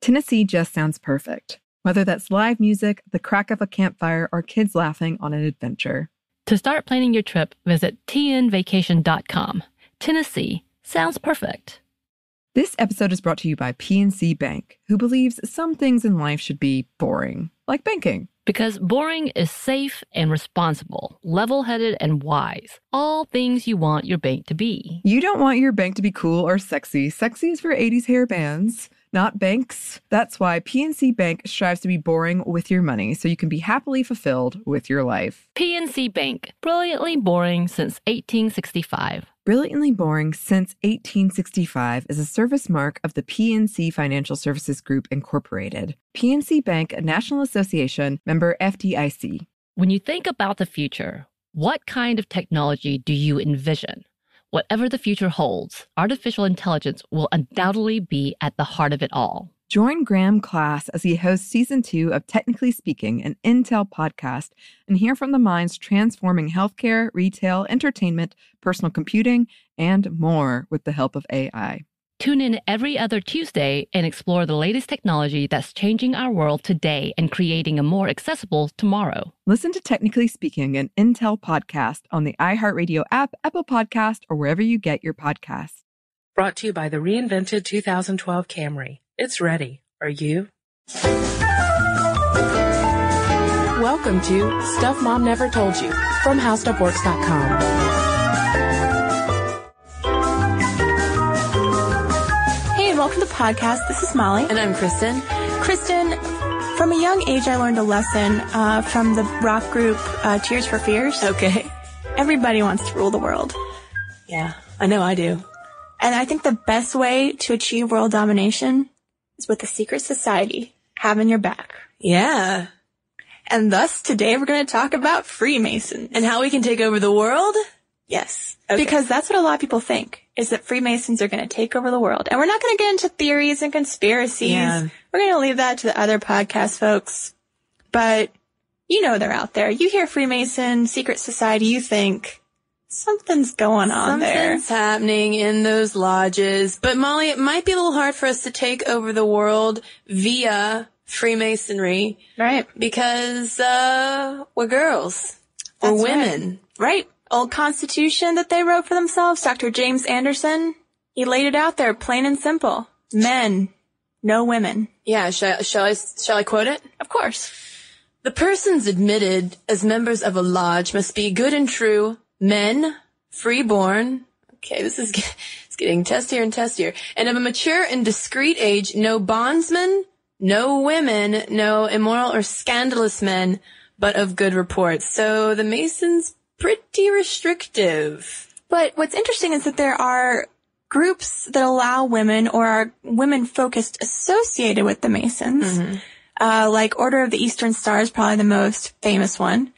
Tennessee just sounds perfect, whether that's live music, the crack of a campfire, or kids laughing on an adventure. To start planning your trip, visit tnvacation.com. Tennessee sounds perfect. This episode is brought to you by PNC Bank, who believes some things in life should be boring, like banking. Because boring is safe and responsible, level-headed and wise. All things you want your bank to be. You don't want your bank to be cool or sexy. Sexy is for 80s hair bands, not banks. That's why PNC Bank strives to be boring with your money so you can be happily fulfilled with your life. PNC Bank, brilliantly boring since 1865. Brilliantly Boring Since 1865 is a service mark of the PNC Financial Services Group, Incorporated. PNC Bank, a National Association, member FDIC. When you think about the future, what kind of technology do you envision? Whatever the future holds, artificial intelligence will undoubtedly be at the heart of it all. Join Graham Class as he hosts Season 2 of Technically Speaking, an Intel podcast, and hear from the minds transforming healthcare, retail, entertainment, personal computing, and more with the help of AI. Tune in every other Tuesday and explore the latest technology that's changing our world today and creating a more accessible tomorrow. Listen to Technically Speaking, an Intel podcast on the iHeartRadio app, Apple Podcast, or wherever you get your podcasts. Brought to you by the reinvented 2012 Camry. It's ready. Are you? Welcome to Stuff Mom Never Told You from HowStuffWorks.com. Hey, and welcome to the podcast. This is Molly. And I'm Kristen. Kristen, from a young age, I learned a lesson from the rock group Tears for Fears. Okay. Everybody wants to rule the world. Yeah, I know I do. And I think the best way to achieve world domination is with a secret society having your back. Yeah. And thus, today we're going to talk about Freemasons. And how we can take over the world? Yes. Okay. Because that's what a lot of people think, is that Freemasons are going to take over the world. And we're not going to get into theories and conspiracies. Yeah. We're going to leave that to the other podcast folks. But you know they're out there. You hear Freemason, secret society, you think something's going on there. Something's happening in those lodges. But Molly, it might be a little hard for us to take over the world via Freemasonry. Right. Because, we're girls. We're That's women. Right. Old Constitution that they wrote for themselves, Dr. James Anderson, he laid it out there, plain and simple. Men, no women. Yeah, shall I quote it? Of course. The persons admitted as members of a lodge must be good and true, men, freeborn. Okay, this is it's getting testier and testier. And of a mature and discreet age, no bondsmen, no women, no immoral or scandalous men, but of good report. So the Masons pretty restrictive. But what's interesting is that there are groups that allow women or are women-focused associated with the Masons. Mm-hmm. Like Order of the Eastern Star is probably the most famous one.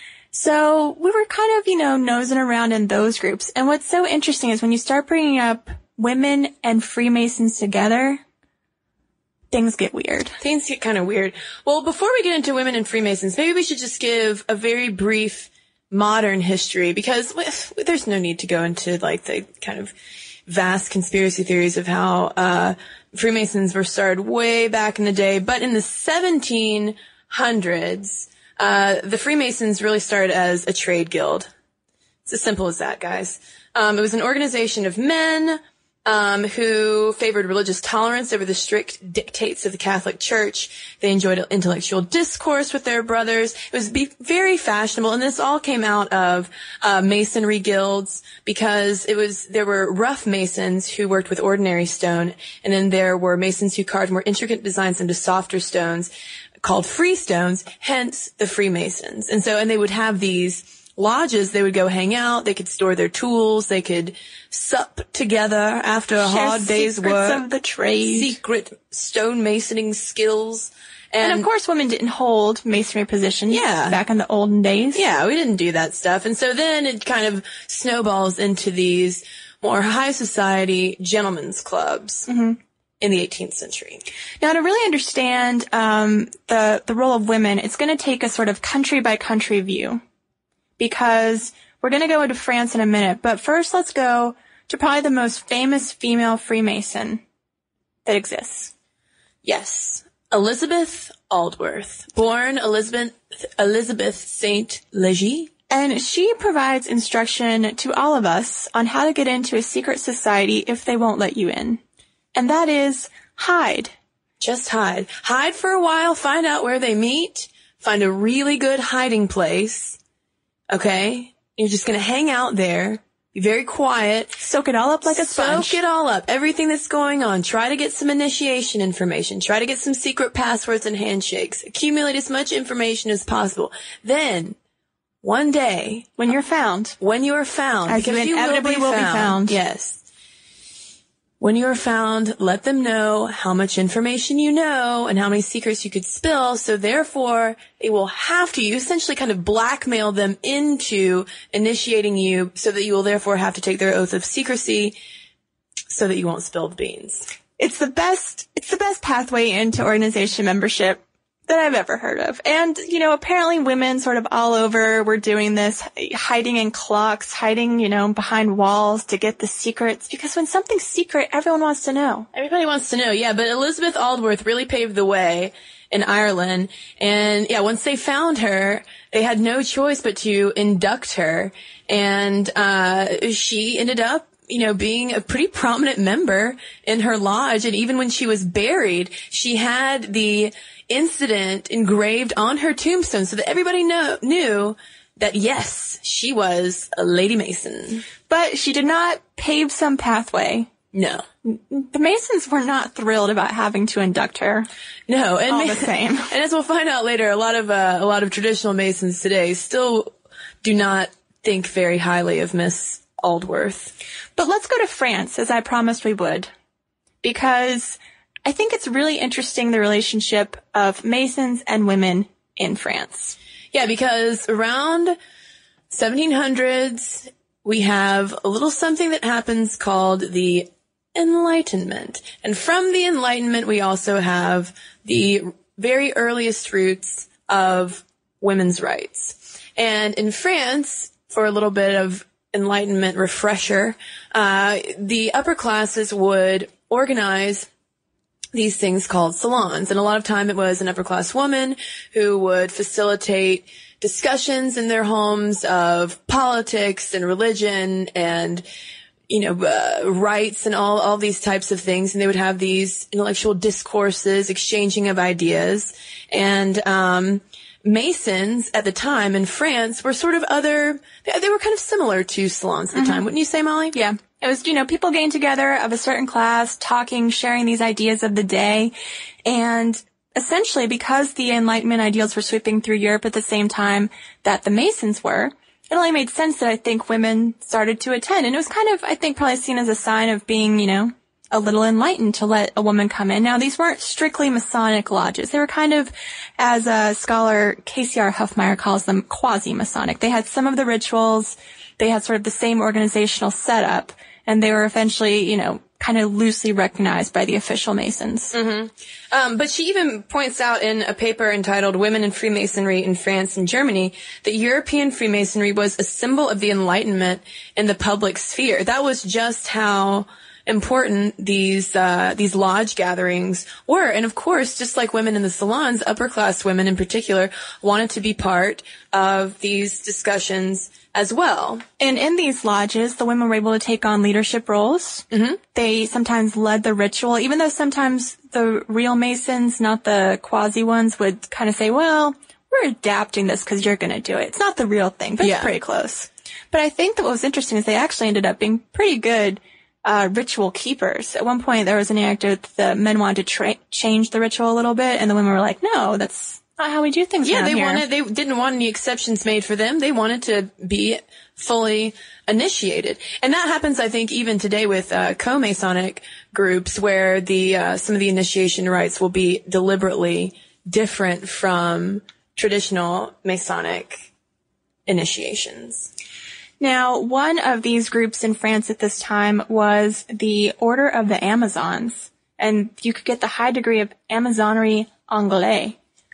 So we were kind of, nosing around in those groups. And what's so interesting is when you start bringing up women and Freemasons together, things get weird. Things get kind of weird. Well, before we get into women and Freemasons, maybe we should just give a very brief modern history, because there's no need to go into like the kind of vast conspiracy theories of how Freemasons were started way back in the day. But in the 1700s, the Freemasons really started as a trade guild. It's as simple as that, guys. It was an organization of men who favored religious tolerance over the strict dictates of the Catholic Church. They enjoyed intellectual discourse with their brothers. It was very fashionable, and this all came out of masonry guilds, because there were rough masons who worked with ordinary stone, and then there were masons who carved more intricate designs into softer stones called freestones, hence the Freemasons. And they would have these lodges. They would go hang out. They could store their tools. They could sup together after a hard day's work. Secrets of the trade. Secret stonemasoning skills. And of course, women didn't hold masonry positions back in the olden days. Yeah, we didn't do that stuff. And so then it kind of snowballs into these more high society gentlemen's clubs. Mm-hmm. In the 18th century. Now, to really understand the role of women, it's going to take a sort of country by country view, because we're going to go into France in a minute. But first, let's go to probably the most famous female Freemason that exists. Yes. Elizabeth Aldworth, born Elizabeth St. Leger. And she provides instruction to all of us on how to get into a secret society if they won't let you in. And that is hide. Just hide. Hide for a while, find out where they meet, find a really good hiding place. Okay? You're just going to hang out there, be very quiet. Soak it all up like a sponge. Soak it all up. Everything that's going on. Try to get some initiation information. Try to get some secret passwords and handshakes. Accumulate as much information as possible. Then, one day, when you're found, as you inevitably will be found. Yes. When you are found, let them know how much information you know and how many secrets you could spill. So therefore, they will have to, you essentially kind of blackmail them into initiating you so that you will therefore have to take their oath of secrecy so that you won't spill the beans. It's the best pathway into organization membership that I've ever heard of. And, you know, apparently women sort of all over were doing this, hiding in clocks, hiding, you know, behind walls to get the secrets. Because when something's secret, everyone wants to know. Everybody wants to know, yeah. But Elizabeth Aldworth really paved the way in Ireland. And yeah, once they found her, they had no choice but to induct her. And she ended up, you know, being a pretty prominent member in her lodge. And even when she was buried, she had the incident engraved on her tombstone so that everybody knew that, yes, she was a Lady Mason. But she did not pave some pathway. No. The Masons were not thrilled about having to induct her. No. And all the same. And as we'll find out later, a lot of traditional Masons today still do not think very highly of Miss Aldworth. But let's go to France, as I promised we would, because I think it's really interesting, the relationship of Masons and women in France. Yeah, because around 1700s, we have a little something that happens called the Enlightenment. And from the Enlightenment, we also have the very earliest roots of women's rights. And in France, for a little bit of Enlightenment refresher, the upper classes would organize these things called salons. And a lot of time it was an upper class woman who would facilitate discussions in their homes of politics and religion and, you know, rights and all these types of things. And they would have these intellectual discourses, exchanging of ideas. And, Masons at the time in France were sort of they were kind of similar to salons at the time. Wouldn't you say, Molly? Yeah. It was, you know, people getting together of a certain class, talking, sharing these ideas of the day. And essentially, because the Enlightenment ideals were sweeping through Europe at the same time that the Masons were, it only made sense that I think women started to attend. And it was kind of, I think, probably seen as a sign of being, you know, a little enlightened to let a woman come in. Now, these weren't strictly Masonic lodges. They were kind of, as a scholar KCR Huffmeyer calls them, quasi-Masonic. They had some of the rituals. They had sort of the same organizational setup. And they were eventually, you know, kind of loosely recognized by the official Masons. But she even points out in a paper entitled Women in Freemasonry in France and Germany that European Freemasonry was a symbol of the Enlightenment in the public sphere. That was just how important these lodge gatherings were. And of course, just like women in the salons, upper class women in particular wanted to be part of these discussions as well. And in these lodges, the women were able to take on leadership roles. They sometimes led the ritual, even though sometimes the real Masons, not the quasi ones, would kind of say, well, we're adapting this because you're going to do it. It's not the real thing, but it's pretty close. But I think that what was interesting is they actually ended up being pretty good ritual keepers. At one point, there was an anecdote that the men wanted to change the ritual a little bit, and the women were like, no, that's not how we do things around here. They didn't want any exceptions made for them. They wanted to be fully initiated. And that happens, I think, even today with co-Masonic groups where some of the initiation rites will be deliberately different from traditional Masonic initiations. Now, one of these groups in France at this time was the Order of the Amazons, and you could get the high degree of Amazonnerie Anglaise,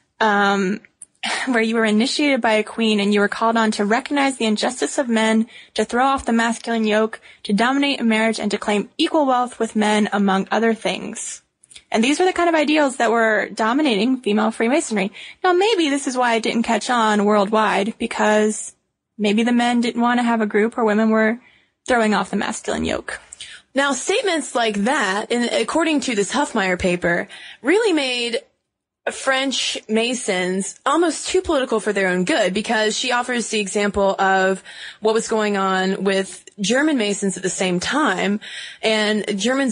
where you were initiated by a queen and you were called on to recognize the injustice of men, to throw off the masculine yoke, to dominate a marriage, and to claim equal wealth with men, among other things. And these were the kind of ideals that were dominating female Freemasonry. Now, maybe this is why it didn't catch on worldwide, because maybe the men didn't want to have a group where women were throwing off the masculine yoke. Now, statements like that, according to this Huffmeyer paper, really made French Masons almost too political for their own good, because she offers the example of what was going on with German Masons at the same time. And German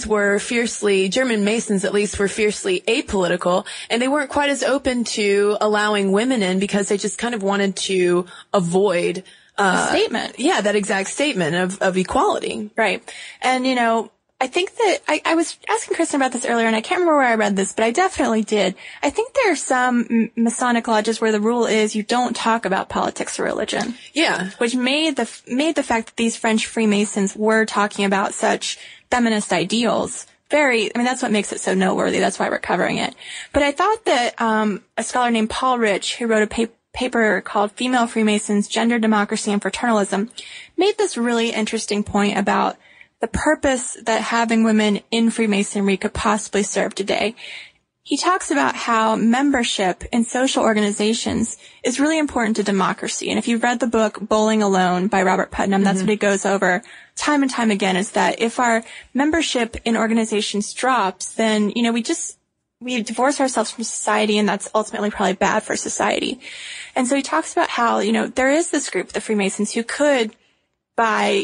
Masons at least, were fiercely apolitical, and they weren't quite as open to allowing women in because they just kind of wanted to avoid a statement. Yeah, that exact statement of equality. Right. And, I think that I was asking Kristen about this earlier, and I can't remember where I read this, but I definitely did. I think there are some Masonic lodges where the rule is you don't talk about politics or religion. Yeah. Which made the fact that these French Freemasons were talking about such feminist ideals that's what makes it so noteworthy. That's why we're covering it. But I thought that a scholar named Paul Rich, who wrote a paper called Female Freemasons, Gender, Democracy, and Fraternalism, made this really interesting point about the purpose that having women in Freemasonry could possibly serve today. He talks about how membership in social organizations is really important to democracy. And if you've read the book Bowling Alone by Robert Putnam, that's what he goes over time and time again, is that if our membership in organizations drops, then, we divorce ourselves from society, and that's ultimately probably bad for society. And so he talks about how, there is this group, the Freemasons, who could, by,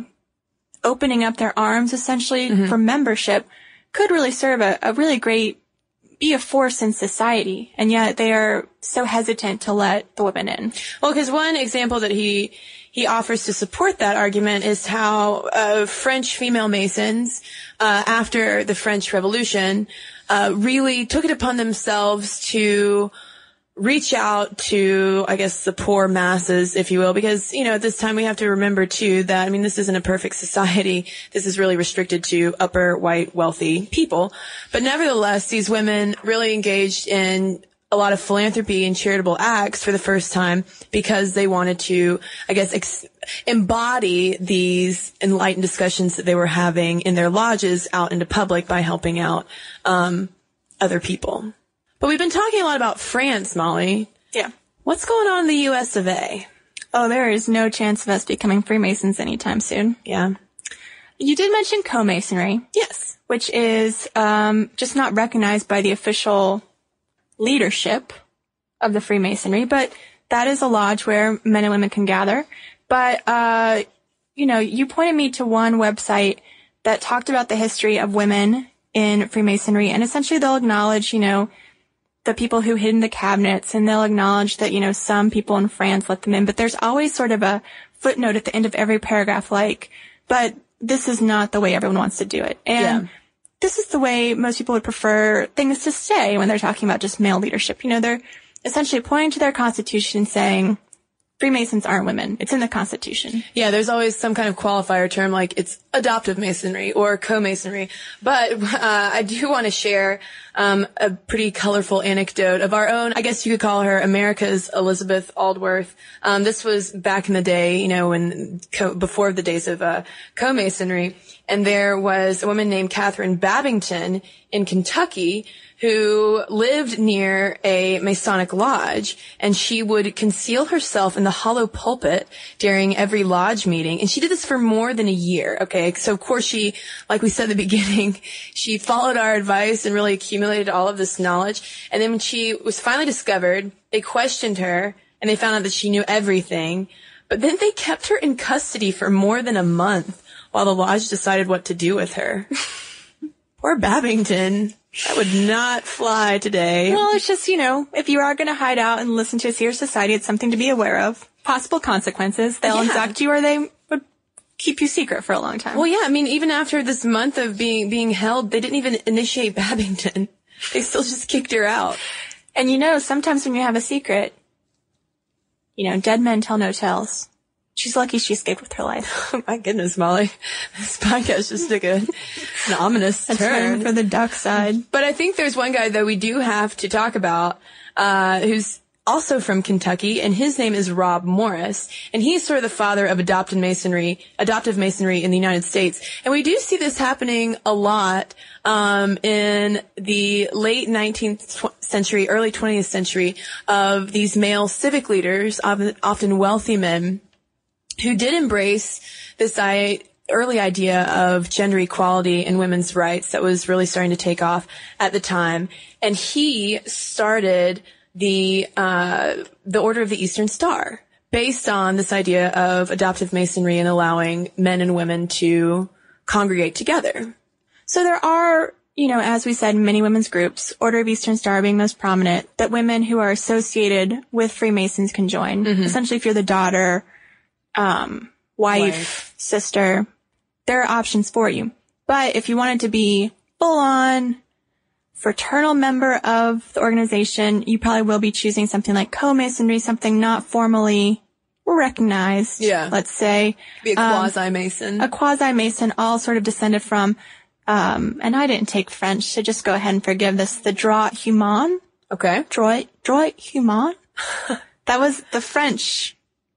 opening up their arms essentially for membership, could really serve a really great, be a force in society. And yet they are so hesitant to let the women in. Well, because one example that he offers to support that argument is how French female Masons, after the French Revolution, really took it upon themselves to reach out to, I guess, the poor masses, if you will, because, at this time we have to remember too that, this isn't a perfect society. This is really restricted to upper white wealthy people. But nevertheless, these women really engaged in a lot of philanthropy and charitable acts for the first time because they wanted to, I guess, embody these enlightened discussions that they were having in their lodges out into public by helping out other people. But we've been talking a lot about France, Molly. Yeah. What's going on in the U.S. of A.? Oh, there is no chance of us becoming Freemasons anytime soon. Yeah. You did mention co-masonry. Yes. Which is just not recognized by the official leadership of the Freemasonry, but that is a lodge where men and women can gather. But, you pointed me to one website that talked about the history of women in Freemasonry, and essentially they'll acknowledge, the people who hid in the cabinets, and they'll acknowledge that, some people in France let them in, but there's always sort of a footnote at the end of every paragraph but this is not the way everyone wants to do it. And this is the way most people would prefer things to stay when they're talking about just male leadership. They're essentially pointing to their constitution and saying, Freemasons aren't women. It's in the Constitution. Yeah, there's always some kind of qualifier term like it's adoptive masonry or co-masonry. But I do want to share a pretty colorful anecdote of our own. I guess you could call her America's Elizabeth Aldworth. This was back in the day, when before the days of co-masonry. And there was a woman named Catherine Babington in Kentucky who lived near a Masonic lodge, and she would conceal herself in the hollow pulpit during every lodge meeting. And she did this for more than a year. Okay. So of course she, like we said at the beginning, she followed our advice and really accumulated all of this knowledge. And then when she was finally discovered, they questioned her and they found out that she knew everything. But then they kept her in custody for more than a month while the lodge decided what to do with her. Poor Babington. That would not fly today. Well, it's just, if you are going to hide out and listen to a secret society, it's something to be aware of. Possible consequences. They'll induct you, or they would keep you secret for a long time. Well, yeah, even after this month of being held, they didn't even initiate Babington. They still just kicked her out. And sometimes when you have a secret, dead men tell no tales. She's lucky she escaped with her life. Oh my goodness, Molly. This podcast just took an ominous turn for the dark side. But I think there's one guy that we do have to talk about, who's also from Kentucky, and his name is Rob Morris, and he's sort of the father of adoptive masonry in the United States. And we do see this happening a lot in the late 19th century, early 20th century, of these male civic leaders, often wealthy men, who did embrace this early idea of gender equality and women's rights that was really starting to take off at the time. And he started the Order of the Eastern Star, based on this idea of adoptive masonry and allowing men and women to congregate together. So there are, as we said, many women's groups, Order of Eastern Star being most prominent, that women who are associated with Freemasons can join. Mm-hmm. Essentially, if you're the daughter, wife, sister, there are options for you. But if you wanted to be full-on fraternal member of the organization, you probably will be choosing something like co-masonry, something not formally recognized, let's say. Be a quasi-mason. A quasi-mason, all sort of descended from, and I didn't take French, so just go ahead and forgive this, the droit humain. Okay. Droit humain. That was the French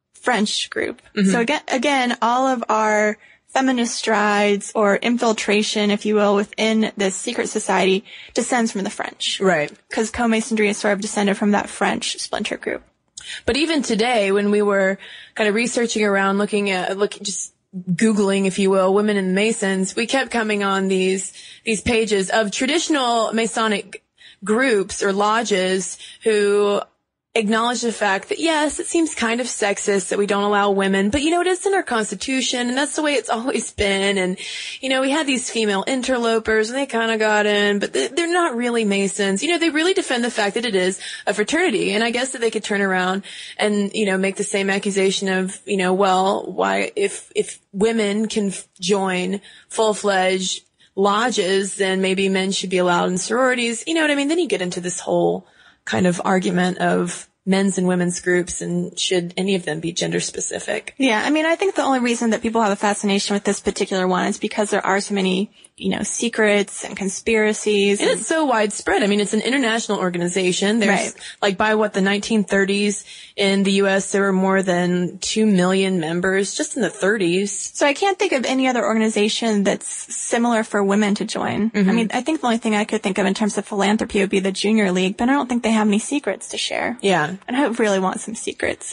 group. Mm-hmm. So again, all of our feminist strides or infiltration, if you will, within this secret society descends from the French. Right. Because co-masonry is sort of descended from that French splinter group. But even today, when we were kind of researching around, just Googling, if you will, women in the Masons, we kept coming on these pages of traditional Masonic groups or lodges who acknowledge the fact that, yes, it seems kind of sexist that we don't allow women, but, it is in our Constitution, and that's the way it's always been. And, we had these female interlopers, and they kind of got in, but they're not really Masons. They really defend the fact that it is a fraternity. And I guess that they could turn around and, make the same accusation of, well, why, if women can join full-fledged lodges, then maybe men should be allowed in sororities. You know what I mean? Then you get into this whole kind of argument of men's and women's groups, and should any of them be gender specific? Yeah, I think the only reason that people have a fascination with this particular one is because there are so many, secrets and conspiracies. And it's so widespread. It's an international organization. There's, by the 1930s in the U.S., there were more than 2 million members just in the 30s. So I can't think of any other organization that's similar for women to join. Mm-hmm. I think the only thing I could think of in terms of philanthropy would be the Junior League, but I don't think they have any secrets to share. Yeah. And I really want some secrets.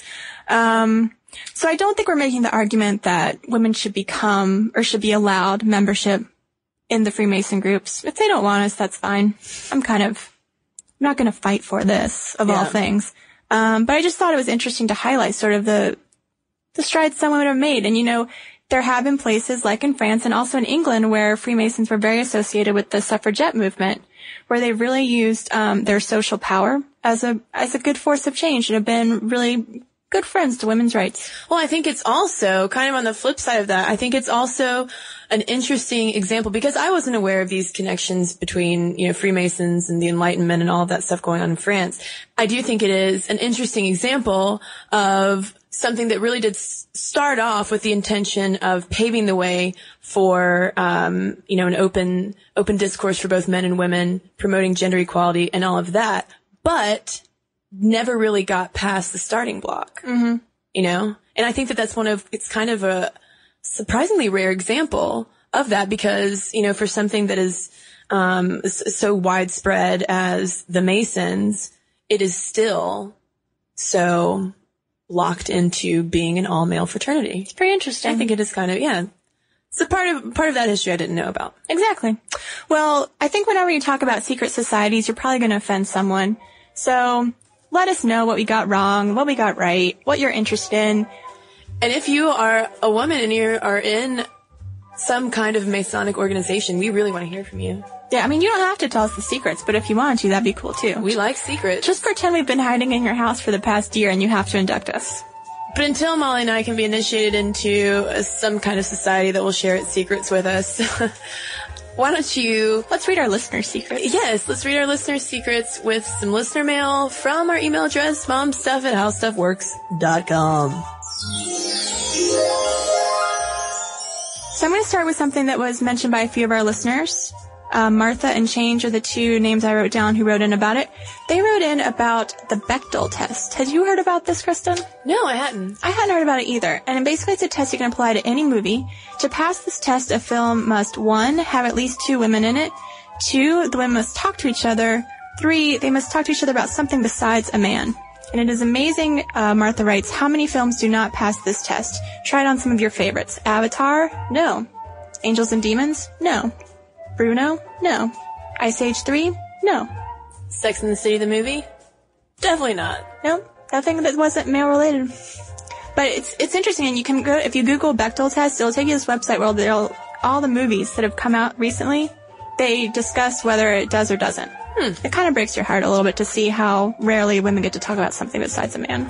So I don't think we're making the argument that women should become or should be allowed membership in the Freemason groups. If they don't want us, that's fine. I'm not going to fight for this of all things. But I just thought it was interesting to highlight sort of the strides some women have made. And, there have been places like in France and also in England where Freemasons were very associated with the suffragette movement, where they really used their social power as a good force of change and have been really good friends to women's rights. Well, I think it's also kind of on the flip side of that. I think it's also an interesting example, because I wasn't aware of these connections between, Freemasons and the Enlightenment and all of that stuff going on in France. I do think it is an interesting example of something that really did start off with the intention of paving the way for, an open discourse for both men and women, promoting gender equality and all of that, but never really got past the starting block. Mm-hmm. And I think that that's it's kind of a surprisingly rare example of that, because, for something that is, so widespread as the Masons, it is still so locked into being an all-male fraternity. It's pretty interesting. I think it is kind of, it's a part of that history I didn't know about. Exactly. Well, I think whenever you talk about secret societies, you're probably going to offend someone. So let us know what we got wrong, what we got right, what you're interested in. And if you are a woman and you are in some kind of Masonic organization, we really want to hear from you. Yeah, you don't have to tell us the secrets, but if you want to, that'd be cool too. We like secrets. Just pretend we've been hiding in your house for the past year and you have to induct us. But until Molly and I can be initiated into some kind of society that will share its secrets with us, why don't you... Let's read our listeners' secrets. Yes, let's read our listeners' secrets with some listener mail from our email address, momstuff@howstuffworks.com. So I'm going to start with something that was mentioned by a few of our listeners. Martha and Change are the two names I wrote down who wrote in about it. They wrote in about the Bechdel test. Had you heard about this, Kristen? No, I hadn't. I hadn't heard about it either. And basically it's a test you can apply to any movie. To pass this test, a film must, 1, have at least 2 women in it. 2, the women must talk to each other. 3, they must talk to each other about something besides a man. And it is amazing, Martha writes, how many films do not pass this test? Try it on some of your favorites. Avatar? No. Angels and Demons? No. Bruno? No. Ice Age 3? No. Sex and the City, the movie? Definitely not. No. Nothing that wasn't male related. But it's interesting, and you can go, if you Google Bechdel test, it'll take you to this website where all the movies that have come out recently, they discuss whether it does or doesn't. It kind of breaks your heart a little bit to see how rarely women get to talk about something besides a man.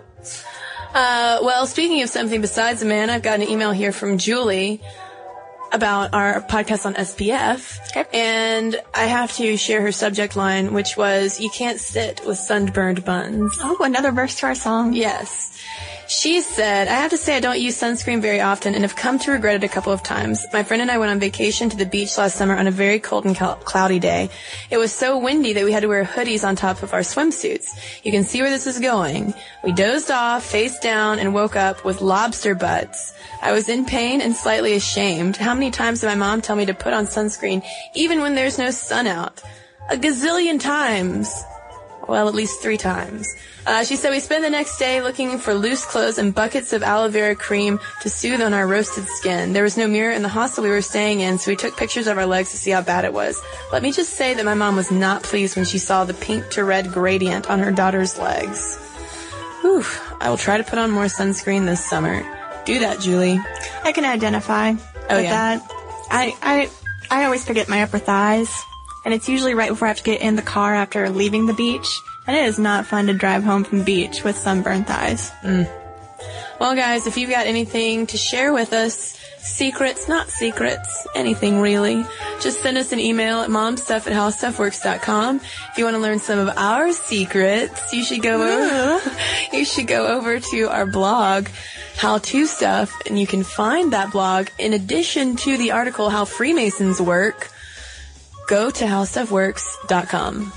Well, speaking of something besides a man, I've got an email here from Julie about our podcast on SPF. Okay. And I have to share her subject line, which was, you can't sit with sunburned buns. Oh, another verse to our song. Yes. She said, I have to say I don't use sunscreen very often and have come to regret it a couple of times. My friend and I went on vacation to the beach last summer on a very cold and cloudy day. It was so windy that we had to wear hoodies on top of our swimsuits. You can see where this is going. We dozed off, face down, and woke up with lobster butts. I was in pain and slightly ashamed. How many times did my mom tell me to put on sunscreen even when there's no sun out? A gazillion times. Well, at least 3 times. She said we spent the next day looking for loose clothes and buckets of aloe vera cream to soothe on our roasted skin. There was no mirror in the hostel we were staying in, so we took pictures of our legs to see how bad it was. Let me just say that my mom was not pleased when she saw the pink to red gradient on her daughter's legs. Whew. I will try to put on more sunscreen this summer. Do that, Julie. I can identify with that. I always forget my upper thighs, and it's usually right before I have to get in the car after leaving the beach. And it is not fun to drive home from the beach with sunburned thighs. Well, guys, if you've got anything to share with us, secrets, not secrets, anything really, just send us an email at momstuff@howstuffworks.com. If you want to learn some of our secrets, you should go over to our blog, How To Stuff, and you can find that blog in addition to the article How Freemasons Work. Go to howstuffworks.com.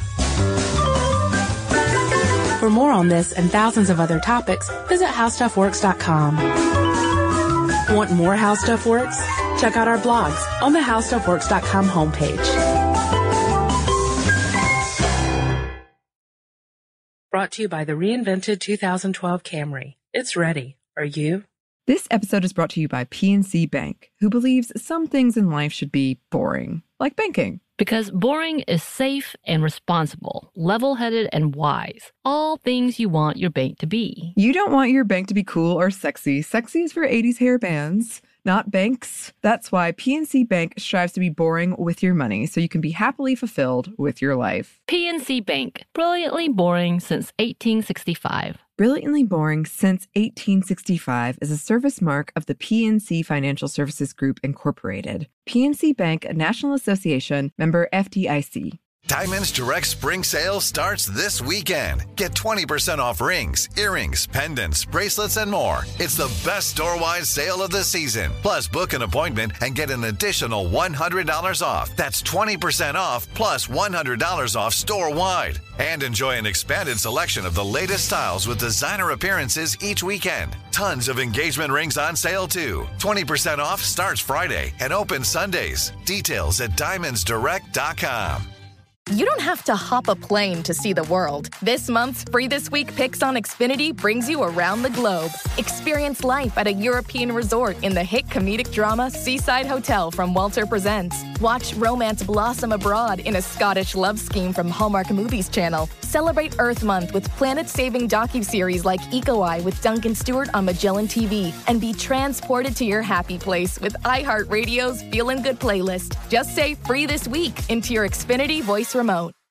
For more on this and thousands of other topics, visit howstuffworks.com. Want more How Stuff Works? Check out our blogs on the howstuffworks.com homepage. Brought to you by the reinvented 2012 Camry. It's ready. Are you? This episode is brought to you by PNC Bank, who believes some things in life should be boring, like banking. Because boring is safe and responsible, level-headed and wise. All things you want your bank to be. You don't want your bank to be cool or sexy. Sexy is for 80s hair bands, not banks. That's why PNC Bank strives to be boring with your money so you can be happily fulfilled with your life. PNC Bank, brilliantly boring since 1865. Brilliantly Boring Since 1865 is a service mark of the PNC Financial Services Group, Incorporated. PNC Bank, a National Association, member FDIC. Diamonds Direct Spring Sale starts this weekend. Get 20% off rings, earrings, pendants, bracelets, and more. It's the best store-wide sale of the season. Plus, book an appointment and get an additional $100 off. That's 20% off plus $100 off store-wide. And enjoy an expanded selection of the latest styles with designer appearances each weekend. Tons of engagement rings on sale, too. 20% off starts Friday and opens Sundays. Details at diamondsdirect.com. You don't have to hop a plane to see the world. This month's Free This Week Picks on Xfinity brings you around the globe. Experience life at a European resort in the hit comedic drama Seaside Hotel from Walter Presents. Watch romance blossom abroad in a Scottish love scheme from Hallmark Movies Channel. Celebrate Earth Month with planet-saving docuseries like Eco-Eye with Duncan Stewart on Magellan TV. And be transported to your happy place with iHeartRadio's Feelin' Good playlist. Just say Free This Week into your Xfinity voice remote.